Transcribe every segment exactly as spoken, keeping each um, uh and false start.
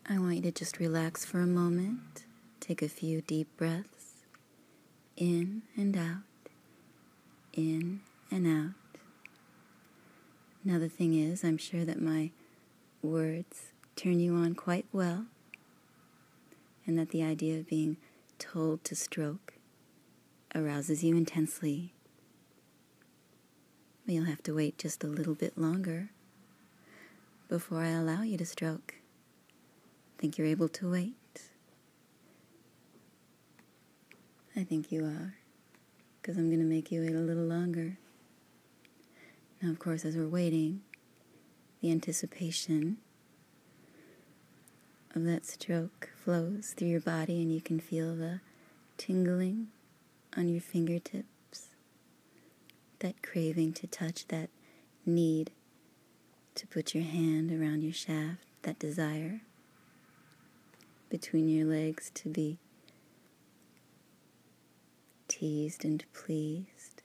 I want you to just relax for a moment. Take a few deep breaths. In and out. In and out. Now the thing is, I'm sure that my words turn you on quite well, and that the idea of being told to stroke arouses you intensely. But you'll have to wait just a little bit longer before I allow you to stroke. Think you're able to wait? I think you are, because I'm going to make you wait a little longer. Now, of course, as we're waiting, the anticipation of that stroke flows through your body, and you can feel the tingling on your fingertips, that craving to touch, that need to put your hand around your shaft, that desire between your legs to be teased and pleased.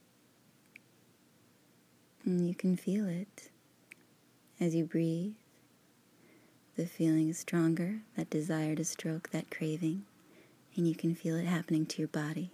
And you can feel it as you breathe. The feeling is stronger, that desire to stroke, that craving, and you can feel it happening to your body.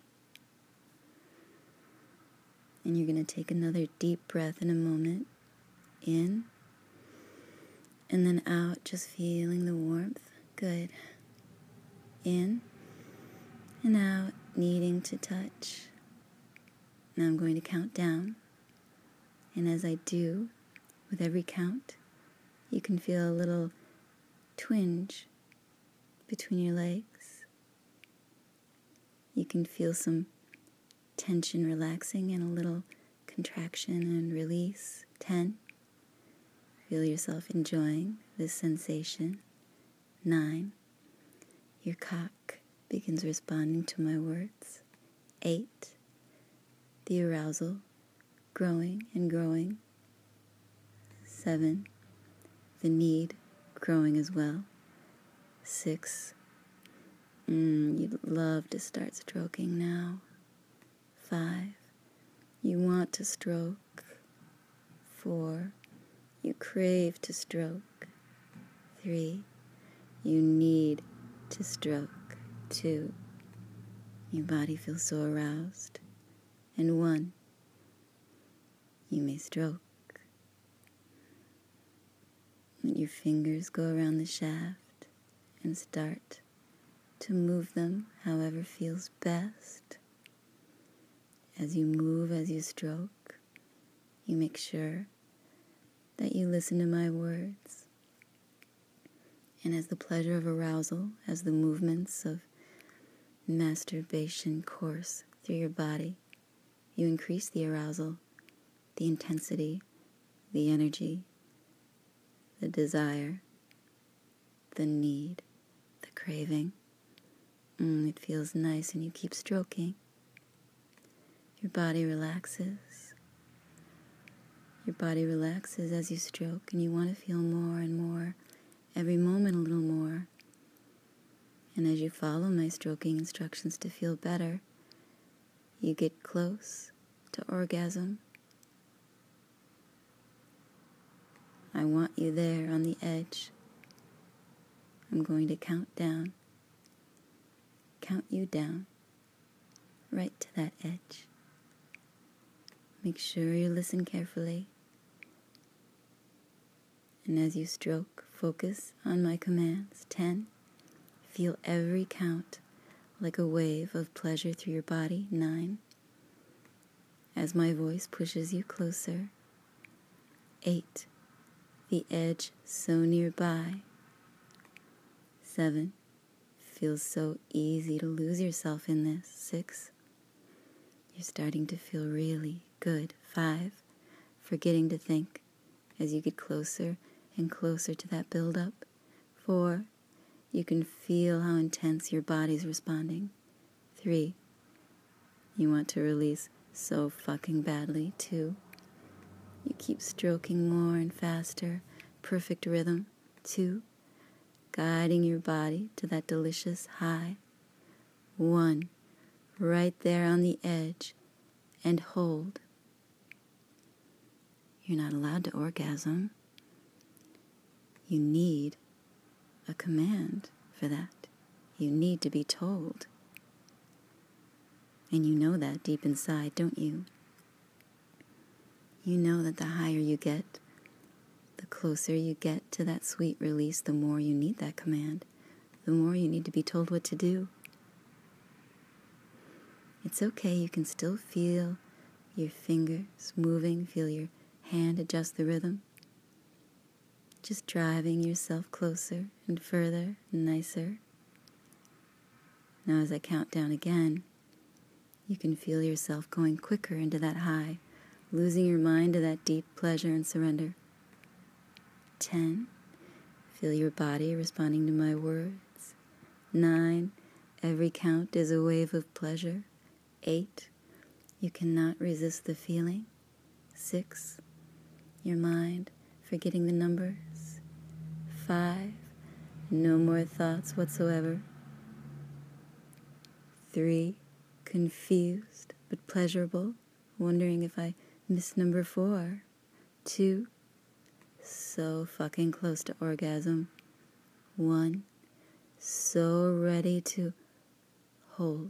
And you're going to take another deep breath in a moment. In, and then out, just feeling the warmth. Good. In, and out, needing to touch. Now I'm going to count down. And as I do, with every count, you can feel a little twinge between your legs. You can feel some tension relaxing and a little contraction and release. Ten. Feel yourself enjoying this sensation. Nine. Your cock begins responding to my words. Eight. The arousal growing and growing. Seven. The need growing as well. Six. Mm, you'd love to start stroking now. Five. You want to stroke. Four. You crave to stroke. Three. You need to stroke. Two. Your body feels so aroused. And one. You may stroke. Let your fingers go around the shaft and start to move them however feels best. As you move, as you stroke, you make sure that you listen to my words. And as the pleasure of arousal, as the movements of masturbation course through your body, you increase the arousal, the intensity, the energy, the desire, the need, the craving. Mm, it feels nice, and you keep stroking. Your body relaxes. Your body relaxes as you stroke, and you want to feel more and more, every moment a little more. And as you follow my stroking instructions to feel better, you get close to orgasm. I want you there on the edge. I'm going to count down. Count you down, right to that edge. Make sure you listen carefully. And as you stroke, focus on my commands. Ten. Feel every count like a wave of pleasure through your body. Nine. As my voice pushes you closer. Eight. The edge so nearby. Seven. Feels so easy to lose yourself in this. Six. You're starting to feel really good. Five. Forgetting to think as you get closer and closer to that buildup. Four. You can feel how intense your body's responding. Three. You want to release so fucking badly. Two. You keep stroking more and faster. Perfect rhythm. Two. Guiding your body to that delicious high. One. Right there on the edge. And hold. You're not allowed to orgasm. You need a command for that. You need to be told. And you know that deep inside, don't you? You know that the higher you get, the closer you get to that sweet release, the more you need that command, the more you need to be told what to do. It's okay, you can still feel your fingers moving, feel your hand adjust the rhythm. Just driving yourself closer and further and nicer. Now as I count down again, you can feel yourself going quicker into that high, losing your mind to that deep pleasure and surrender. Ten, feel your body responding to my words. Nine, every count is a wave of pleasure. Eight, you cannot resist the feeling. Six, your mind forgetting the numbers. Five, no more thoughts whatsoever. Three, confused but pleasurable, wondering if I missed number four. Two, so fucking close to orgasm. One, so ready to hold.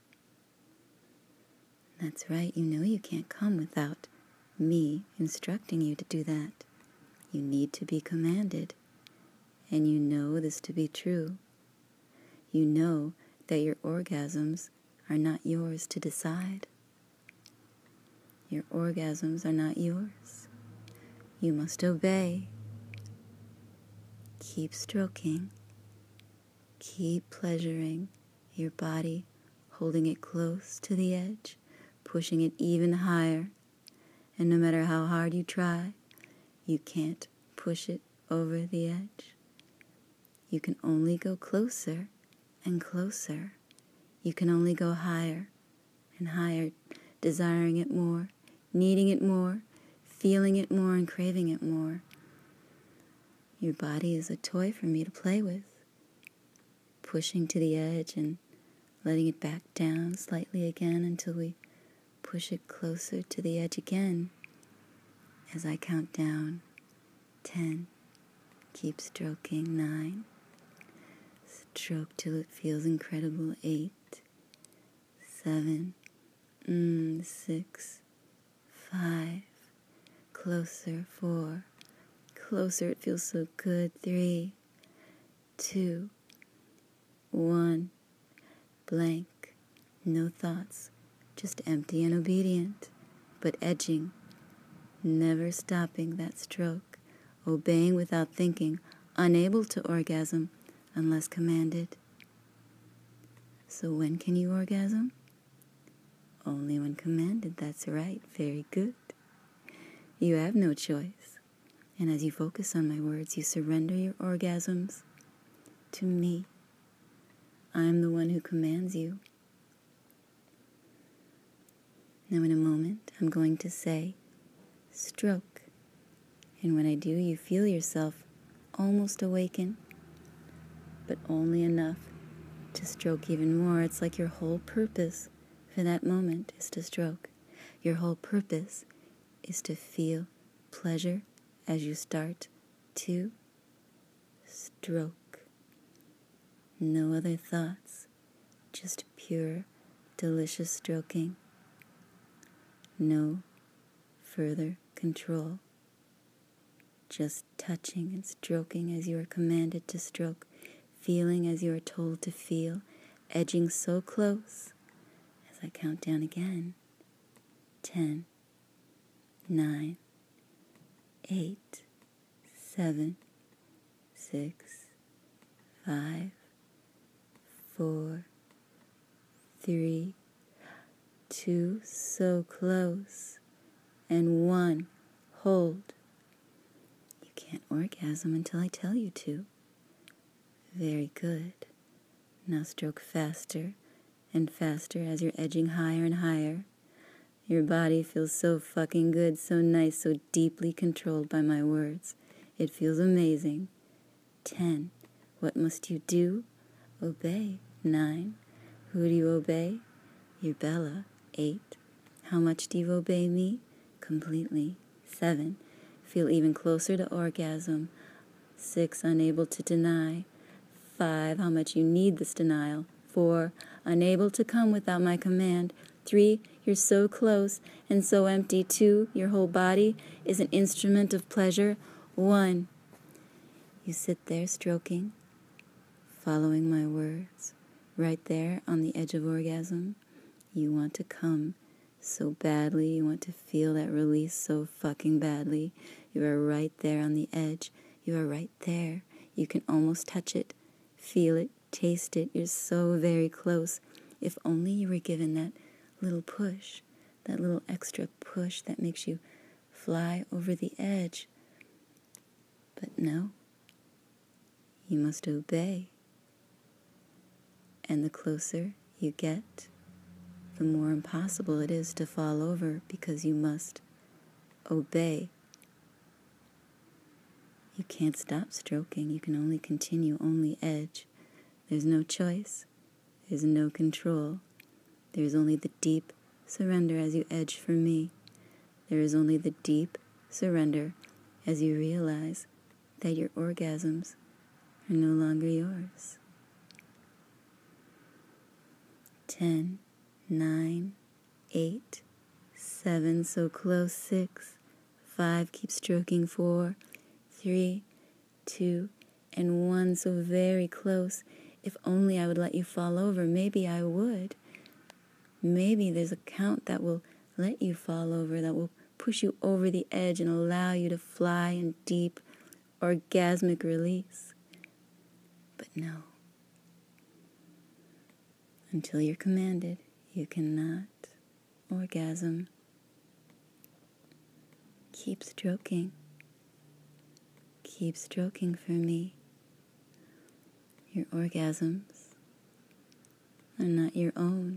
That's right, you know you can't come without me instructing you to do that. You need to be commanded, and you know this to be true. You know that your orgasms are not yours to decide. Your orgasms are not yours. You must obey. Keep stroking. Keep pleasuring your body, holding it close to the edge, pushing it even higher. And no matter how hard you try, you can't push it over the edge. You can only go closer and closer. You can only go higher and higher, desiring it more, needing it more, feeling it more, and craving it more. Your body is a toy for me to play with, pushing to the edge and letting it back down slightly again until we push it closer to the edge again. As I count down, ten, keep stroking, nine, stroke till it feels incredible, eight, seven, mm, six, five, closer, four, closer, it feels so good, three, two, one, blank, no thoughts, just empty and obedient, but edging, never stopping that stroke, obeying without thinking, unable to orgasm unless commanded. So when can you orgasm? Only when commanded, that's right, very good. You have no choice. And as you focus on my words, you surrender your orgasms to me. I am the one who commands you. Now in a moment, I'm going to say, stroke. And when I do, you feel yourself almost awaken, but only enough to stroke even more. It's like your whole purpose for that moment is to stroke. Your whole purpose is to feel pleasure as you start to stroke. No other thoughts, just pure, delicious stroking. No further control. Just touching and stroking as you are commanded to stroke, feeling as you are told to feel, edging so close as I count down again. Ten, nine, eight, seven, six, five, four, three, two, so close, and one, hold. You can't orgasm until I tell you to. Very good. Now stroke faster and faster as you're edging higher and higher. Your body feels so fucking good, so nice, so deeply controlled by my words. It feels amazing. Ten. What must you do? Obey. Nine. Who do you obey? Your Bella. Eight. How much do you obey me? Completely. Seven. Feel even closer to orgasm. Six. Unable to deny. Five, how much you need this denial. Four, unable to come without my command. Three, you're so close and so empty. Two, your whole body is an instrument of pleasure. One, you sit there stroking, following my words, right there on the edge of orgasm. You want to come so badly. You want to feel that release so fucking badly. You are right there on the edge. You are right there. You can almost touch it, feel it, taste it. You're so very close. If only you were given that little push, that little extra push that makes you fly over the edge. But no, you must obey. And the closer you get, the more impossible it is to fall over because you must obey. You can't stop stroking. You can only continue, only edge. There's no choice. There's no control. There's only the deep surrender as you edge for me. There is only the deep surrender as you realize that your orgasms are no longer yours. Ten, nine, eight, seven, so close. Six, five, keep stroking. Four, three, two, and one, so very close. If only I would let you fall over. Maybe I would. Maybe there's a count that will let you fall over, that will push you over the edge and allow you to fly in deep, orgasmic release. But no. Until you're commanded, you cannot orgasm. Keep stroking. Keep stroking for me. Your orgasms are not your own.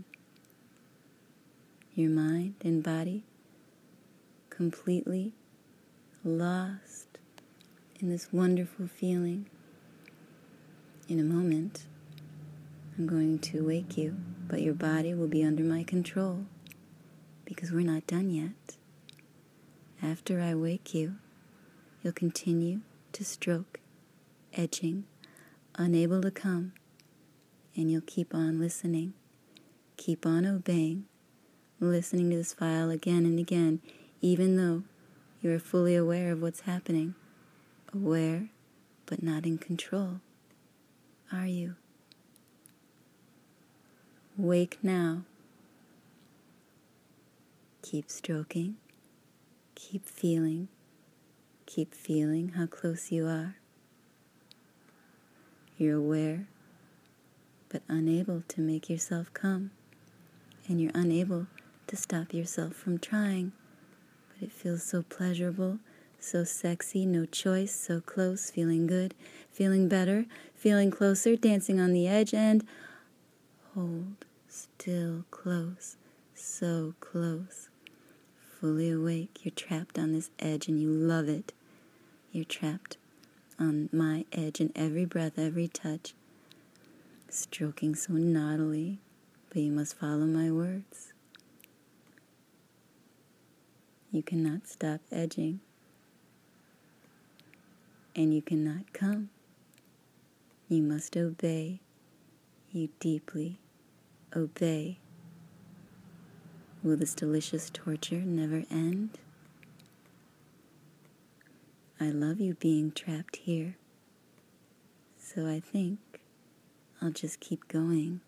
Your mind and body completely lost in this wonderful feeling. In a moment, I'm going to wake you, but your body will be under my control because we're not done yet. After I wake you, you'll continue to stroke, edging, unable to come, and you'll keep on listening, keep on obeying, listening to this file again and again, even though you are fully aware of what's happening. Aware, but not in control. Are you? Wake now. Keep stroking. Keep feeling. Keep feeling how close you are. You're aware, but unable to make yourself come. And you're unable to stop yourself from trying. But it feels so pleasurable, so sexy, no choice, so close, feeling good, feeling better, feeling closer, dancing on the edge, and hold still close, so close. Fully awake, you're trapped on this edge and you love it. You're trapped on my edge in every breath, every touch, stroking so naughtily, but you must follow my words. You cannot stop edging, and you cannot come. You must obey. You deeply obey. Will this delicious torture never end? I love you being trapped here, so I think I'll just keep going.